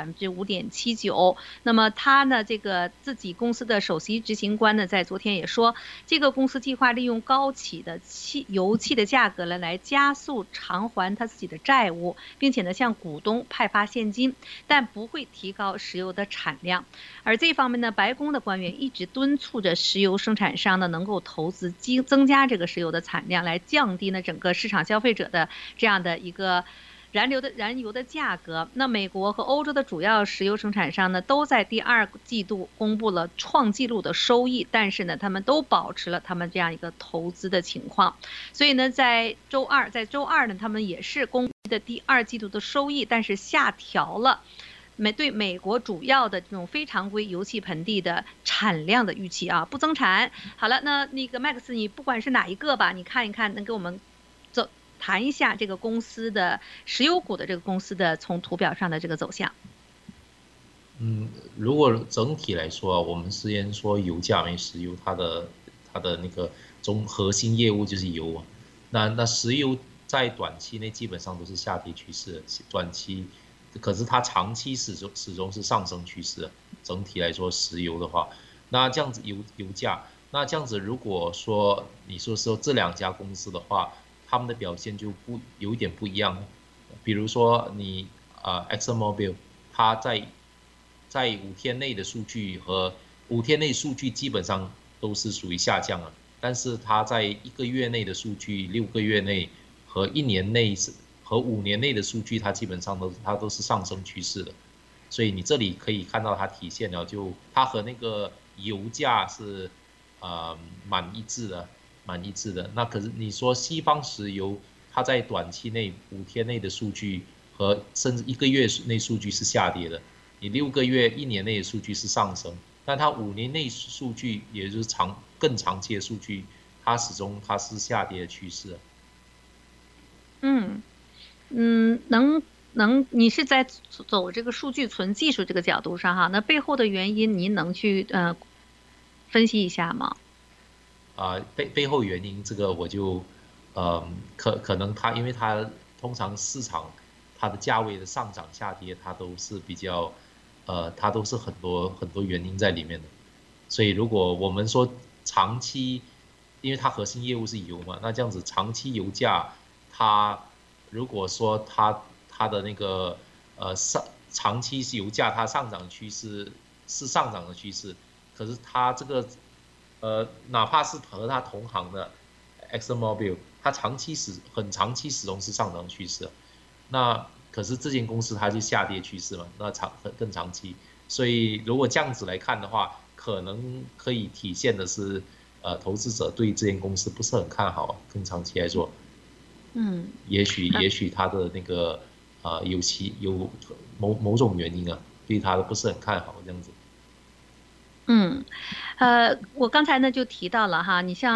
5.79%。那么它呢，这个自己公司的首席执行官呢，在昨天也说，这个公司计划利用高企的油气的价格呢，来加速偿还他自己的债务，并且呢向股东派发现金，但不会提高石油的产量。而这方面呢，白宫的官员一直敦促着石油生产商呢，能够投资增加这个石油的产量，来降低呢整个市场消费者的这样的一个燃油的价格。那美国和欧洲的主要石油生产商呢，都在第2季度公布了创纪录的收益，但是呢，他们都保持了他们这样一个投资的情况。所以呢，在周二呢，他们也是公布的第2季度的收益，但是下调了对美国主要的这种非常规油气盆地的产量的预期啊，不增产。好了，那个麦克斯，你不管是哪一个吧，你看一看，能给我们谈一下这个公司的石油股的这个公司的从图表上的这个走向。 如果整体来说，我们先说油价没石油，它的那个核心业务就是油啊。那石油在短期内基本上都是下跌趋势，短期，可是它长期始终是上升趋势。整体来说，石油的话，那这样子油价，那这样子如果说你说这2家公司的话，他们的表现就有一点不一样。比如说你ExxonMobil， 它在5天内的数据和5天内数据基本上都是属于下降了，但是它在1个月内的数据、6个月内和1年内和5年内的数据，它基本上都是上升趋势的。所以你这里可以看到它体现了，就它和那个油价是蛮一致的。那可是你说西方石油，它在短期内5天内的数据和甚至1个月内数据是下跌的，你6个月、1年内的数据是上升，但它5年内数据，也就是更长期的数据，它始终是下跌的趋势。 你是在走这个数据纯技术这个角度上哈，那背后的原因您能去分析一下吗？ 背后原因这个我就可能因为它通常市场它的价位的上涨下跌，它都是比较它都是很多原因在里面的。所以如果我们说长期，因为它核心业务是油嘛，那这样子长期油价它如果说它的那个长期油价它上涨趋势是上涨的趋势，可是它这个哪怕是和它同行的 ExxonMobil， 它很长期始终是上涨趋势，那可是这间公司它是下跌趋势嘛，那更长期，所以如果这样子来看的话，可能可以体现的是投资者对这间公司不是很看好，更长期来说，也许它的那个有某种原因啊，对它不是很看好这样子。 我刚才呢就提到了哈，你像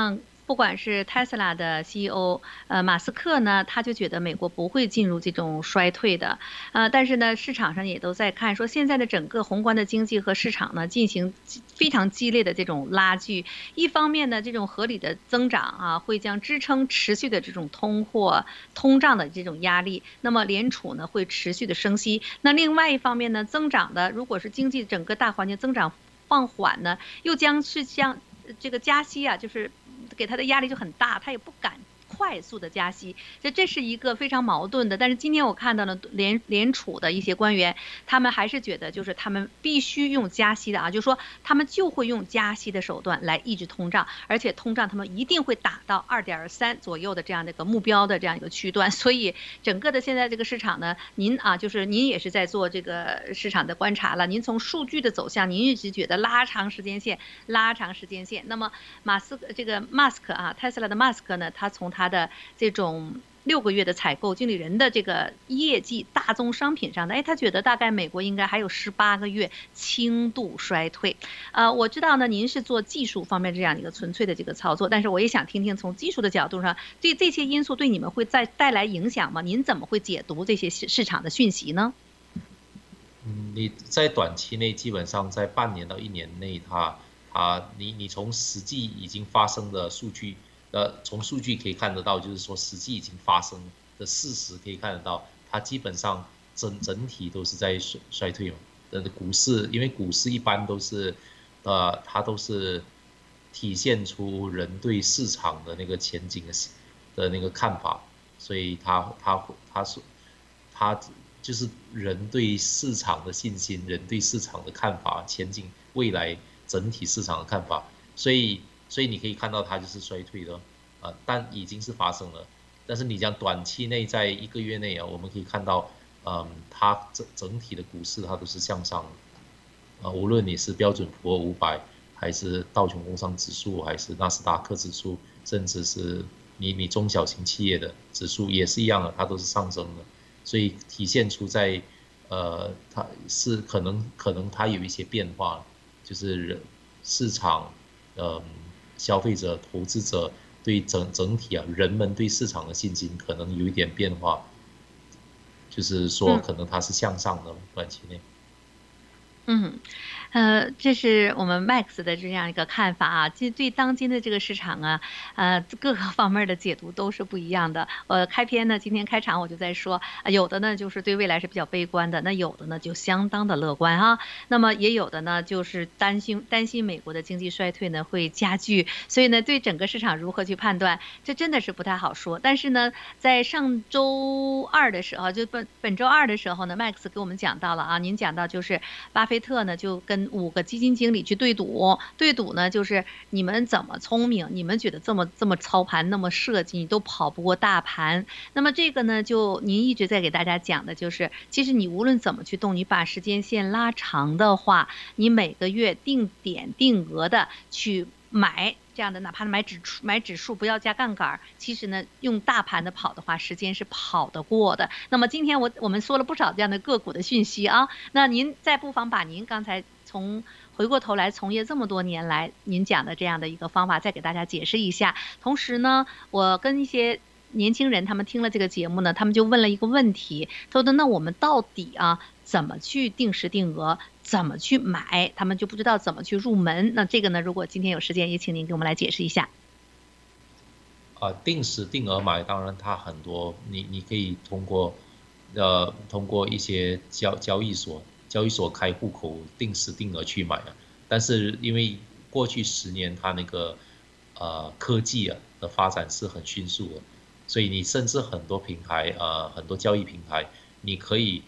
不管是 Tesla 的 CEO 马斯克呢，他就觉得美国不会进入这种衰退的，但是呢，市场上也都在看说现在的整个宏观的经济和市场呢进行非常激烈的这种拉锯，一方面呢，这种合理的增长啊，会将支撑持续的这种通胀的这种压力，那么联储呢会持续的升息，那另外一方面呢，增长的如果是经济整个大环境增长放缓呢，又将是像这个加息啊，就是给他的压力就很大，他也不敢快速的加息，这是一个非常矛盾的。但是今天我看到了联储的一些官员，他们还是觉得就是他们必须用加息的啊，就是说他们就会用加息的手段来抑制通胀，而且通胀他们一定会达到2.3左右的这样的一个目标的这样一个区段。所以整个的现在这个市场呢，您也是在做这个市场的观察了，您从数据的走向，您一直觉得拉长时间线。那么Musk 啊 ，Tesla 的 Musk 呢，他从他的这种6个月的采购经理人的这个业绩大宗商品上的，他觉得大概美国应该还有18个月轻度衰退。我知道呢，您是做技术方面这样一个纯粹的这个操作，但是我也想听听从技术的角度上，对这些因素对你们会带来影响吗？您怎么会解读这些市场的讯息呢？ 你在短期内基本上在半年到1年内，你从实际已经发生的数据。从数据可以看得到，就是说实际已经发生的事实可以看得到，它基本上整体都是在衰退嘛。股市，因为股市一般都是，它都是体现出人对市场的那个前景的那个看法，所以它就是人对市场的信心，人对市场的看法，前景未来整体市场的看法，所以你可以看到它就是衰退的，但已经是发生了。但是你讲短期内，在1个月内啊，我们可以看到，它整体的股市它都是向上的，无论你是标准普尔500，还是道琼工商指数，还是纳斯达克指数，甚至是你中小型企业的指数也是一样的，它都是上升的。所以体现出在，它是可能它有一些变化，就是市场，消费者、投资者对整体啊，人们对市场的信心可能有一点变化，就是说可能它是向上的，短期内。 这是我们 Max 的这样一个看法啊。其实对当今的这个市场啊，各个方面的解读都是不一样的。开篇呢，今天开场我就在说，有的呢就是对未来是比较悲观的，那有的呢就相当的乐观啊。那么也有的呢就是担心美国的经济衰退呢会加剧，所以呢对整个市场如何去判断，这真的是不太好说。但是呢，在上周二的时候，就本周二的时候呢 ，Max 给我们讲到了啊，您讲到就是巴菲特呢就跟5个基金经理去对赌呢，就是你们怎么聪明，你们觉得这么操盘那么设计，你都跑不过大盘。那么这个呢，就您一直在给大家讲的就是，其实你无论怎么去动，你把时间线拉长的话，你每个月定点定额的去买这样的，哪怕买指数不要加杠杆，其实呢用大盘的跑的话，时间是跑得过的。那么今天我们说了不少这样的个股的讯息啊，那您再不妨把您刚才回过头来从业这么多年来您讲的这样的一个方法再给大家解释一下。同时呢，我跟一些年轻人他们听了这个节目呢，他们就问了一个问题，他说那我们到底啊怎么去定时定额，怎么去买，他们就不知道怎么去入门。那这个呢，如果今天有时间也请您给我们来解释一下。 定时定额买，当然它很多，你可以通过一些交易所开户口，定时定额去买啊。但是因为过去10年它那个科技的发展是很迅速的，所以你甚至很多平台很多交易平台，你可以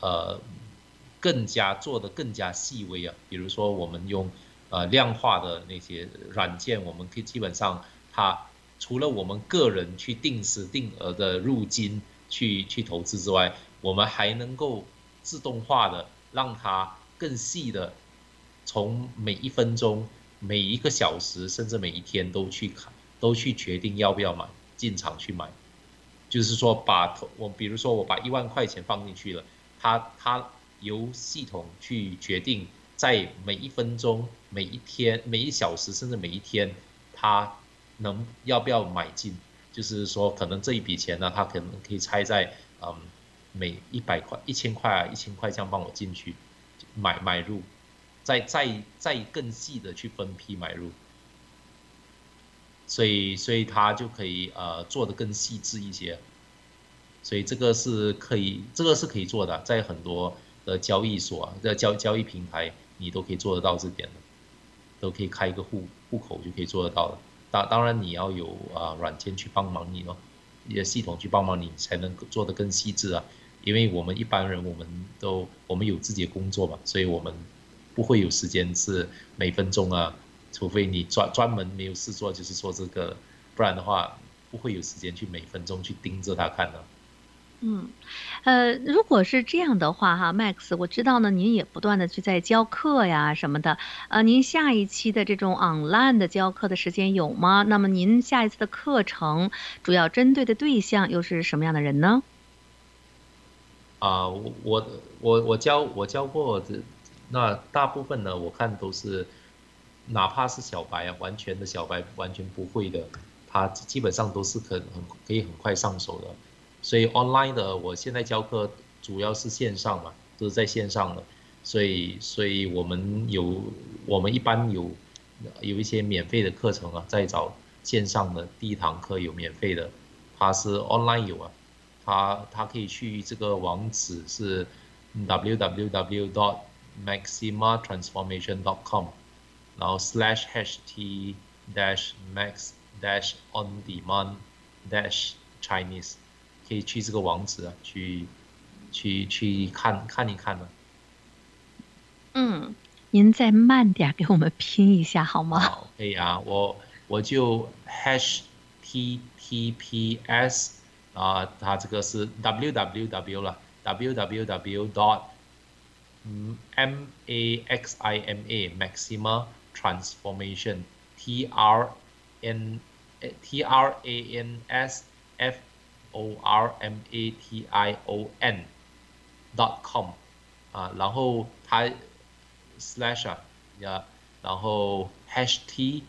做得更加细微啊。比如说我们用量化的那些软件，我们可以基本上它除了我们个人去定时定额的入金去投资之外，我们还能够自动化的让它更细的从每1分钟、每1个小时，甚至每一天都去决定要不要买，进场去买。就是说比如说我把1万块钱放进去了，它由系统去决定在每1分钟、每一天、每1小时，甚至每一天，它要不要买进，就是说可能这一笔钱呢，他可能可以拆在每100块、1000块啊、1000块这样帮我进去买入，再更细的去分批买入，所以他就可以做得更细致一些，所以这个是可以做的，在很多的交易所在交易平台你都可以做得到这点的，都可以开一个户口就可以做得到的。当然你要有软件去帮忙你咯，你的系统去帮忙你才能做得更细致啊。因为我们一般人我们有自己的工作嘛，所以我们不会有时间是每分钟啊，除非你专门没有事做就是做这个，不然的话不会有时间去每分钟去盯着它看的。 如果是这样的话哈 ，Max， 我知道呢，您也不断的去在教课呀什么的，您下一期的这种 online 的教课的时间有吗？那么您下一次的课程主要针对的对象又是什么样的人呢？ 我教过那大部分呢，我看都是哪怕是小白啊，完全的小白，完全不会的，他基本上都是可以很快上手的。所以 online 的，我现在教课主要是线上嘛，都是在线上的，所以我们一般有一些免费的课程啊，在找线上的第一堂课有免费的，它是 online 有啊，它可以去这个网址是 www.maximatransformation.com， 然后/ht-max-on-demand-chinese。可以去这个网址啊，去看一看呢。 您再慢点给我们拼一下好吗？ 好，可以啊，我就 #TTPS 它这个是 www 了 www.maxima Maxima Transformation TRANSFORMATION.com 然后它 slash 然后 #dash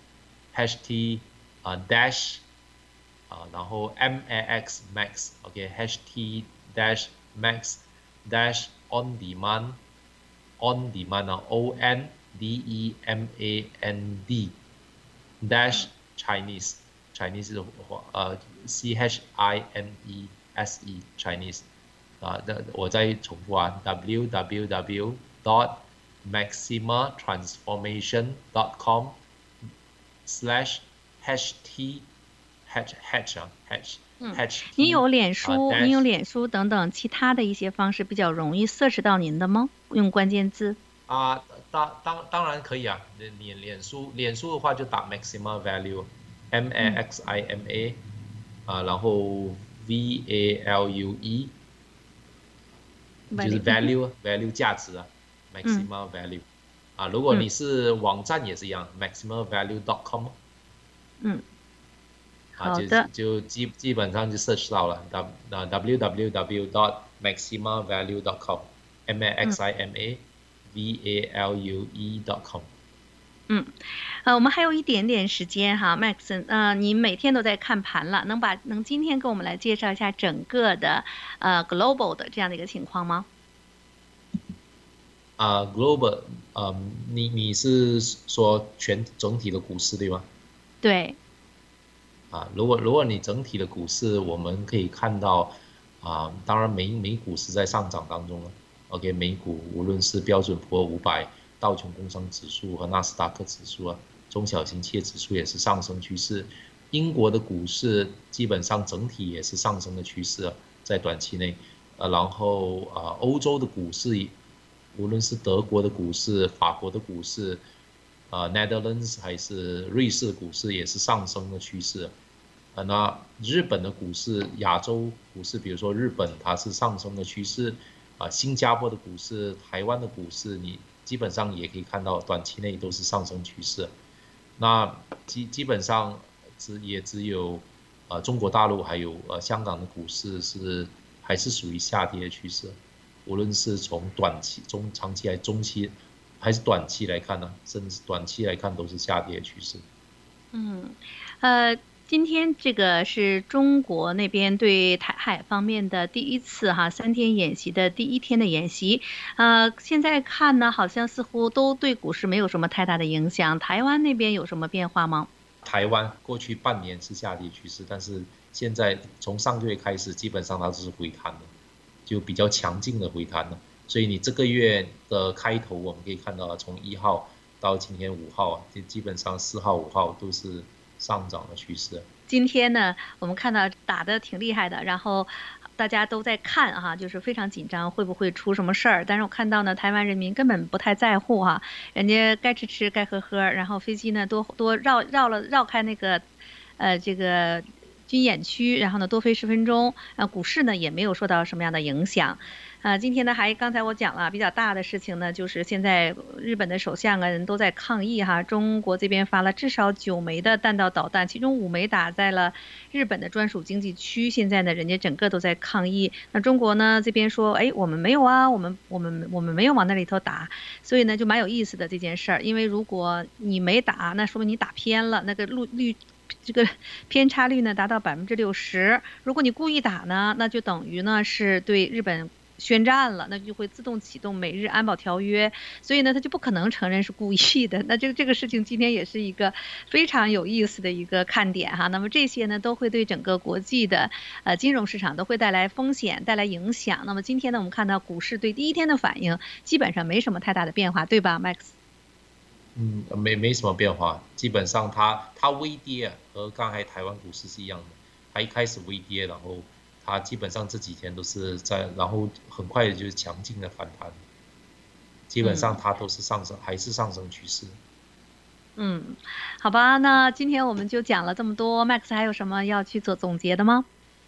然后 max OK #dash max dash on demand ONDEMAND dash Chinese 的CHINESE Chinese 我再重复啊 www.maximatransformation.com /# 您有脸书等等其他的一些方式比较容易 search 到您的吗？用关键字当然可以啊，你脸书的话就打 Maxima Value MAXIMA 然后 VALUE 就是 value 价值啊 Maxima Value 如果你是网站也是一样 maximavalue.com 好的， 就基本上就 search 到了www.maximavalue.com MAXIMAVALUE.com 我们还有一点点时间哈 ，Max，您每天都在看盘了，能今天给我们来介绍一下整个的global 的这样的一个情况吗 ？global，你是说整体的股市对吗？ 对。 如果你整体的股市，我们可以看到当然美股是在上涨当中了。OK， 美股无论是标准普尔500、道琼工商指数和纳斯达克指数中小型企业指数也是上升趋势。英国的股市基本上整体也是上升的趋势在短期内。然后欧洲的股市，无论是德国的股市、法国的股市、Netherlands 还是瑞士的股市也是上升的趋势。那日本的股市、亚洲股市，比如说日本，它是上升的趋势。新加坡的股市、台湾的股市，你基本上也可以看到，短期内都是上升趋势。那基本上也只有中国大陆还有香港的股市还是属于下跌的趋势。无论是从短期、长期、中期还是短期来看呢，甚至短期来看都是下跌的趋势。 今天这个是中国那边对台海方面的第一次3天演习的第1天的演习，现在看呢，好像似乎都对股市没有什么太大的影响。台湾那边有什么变化吗？ 台湾过去半年是下跌趋势，但是现在从上个月开始，基本上它就是回弹的，就比较强劲的回弹了。所以你这个月的开头，我们可以看到，从1号到今天5号基本上4号、5号都是上涨的趋势。 今天呢，我们看到打得挺厉害的，然后大家都在看就是非常紧张，会不会出什么事儿？但是我看到呢，台湾人民根本不太在乎人家该吃吃，该喝喝，然后飞机呢多绕开那个这个军演区，然后呢多飞10分钟，股市呢也没有受到什么样的影响。今天呢刚才我讲了比较大的事情呢，就是现在日本的首相人都在抗议中国这边发了至少9枚的弹道导弹，其中5枚打在了日本的专属经济区，现在呢人家整个都在抗议。那中国呢这边说，我们没有我们没有往那里头打，所以呢就蛮有意思的这件事儿。因为如果你没打，那说明你打偏了，那个这个偏差率呢达到60%。如果你故意打呢，那就等于呢是对日本宣战了，那就会自动启动美日安保条约，所以呢他就不可能承认是故意的。那这个事情今天也是一个非常有意思的一个看点那么这些呢都会对整个国际的金融市场都会带来风险，带来影响。那么今天呢我们看到股市对第1天的反应基本上没什么太大的变化，对吧 Max？ 没什么变化，基本上它微跌和刚才台湾股市是一样的，它一开始微跌，然后它基本上这几天都是然后很快的就是强劲的反弹，基本上它都是上升，还是上升趋势。 好吧，那今天我们就讲了这么多 ，Max 还有什么要去做总结的吗？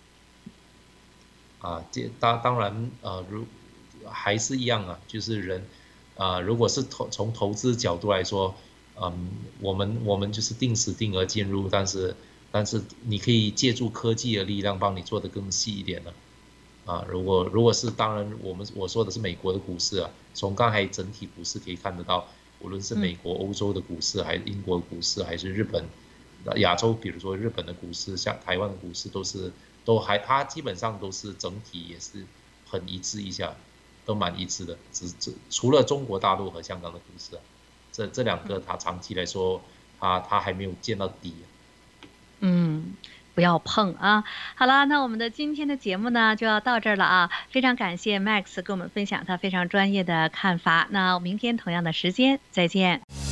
当然还是一样就是人如果是从投资角度来说，我们就是定时定额进入，但是你可以借助科技的力量帮你做得更细一点如果是当然我说的是美国的股市从刚才整体股市可以看得到，无论是美国、欧洲的股市，还是英国股市，还是日本、亚洲，比如说日本的股市，像台湾的股市它基本上都是整体也是很一致一下，都蛮一致的，除了中国大陆和香港的股市这2个它长期来说它还没有见到底。 不要碰好了，那我们的今天的节目呢就要到这儿了非常感谢 Max 跟我们分享他非常专业的看法。那明天同样的时间再见。